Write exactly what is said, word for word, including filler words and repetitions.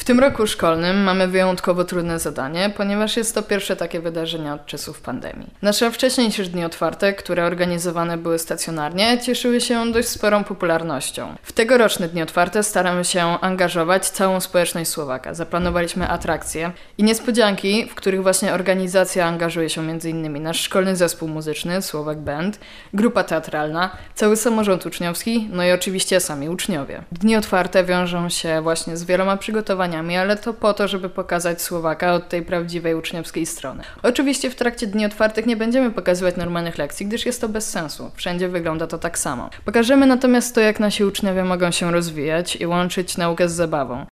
W tym roku szkolnym mamy wyjątkowo trudne zadanie, ponieważ jest to pierwsze takie wydarzenie od czasów pandemii. Nasze wcześniejsze dni otwarte, które organizowane były stacjonarnie, cieszyły się dość sporą popularnością. W tegoroczne dni otwarte staramy się angażować całą społeczność Słowaka. Zaplanowaliśmy atrakcje i niespodzianki, w których właśnie organizacja angażuje się m.in. nasz szkolny zespół muzyczny, Słowak Band, grupa teatralna, cały samorząd uczniowski, no i oczywiście sami uczniowie. Dni otwarte wiążą się właśnie z wieloma przygotowaniami, ale to po to, żeby pokazać Słowaka od tej prawdziwej uczniowskiej strony. Oczywiście w trakcie dni otwartych nie będziemy pokazywać normalnych lekcji, gdyż jest to bez sensu. Wszędzie wygląda to tak samo. Pokażemy natomiast to, jak nasi uczniowie mogą się rozwijać i łączyć naukę z zabawą.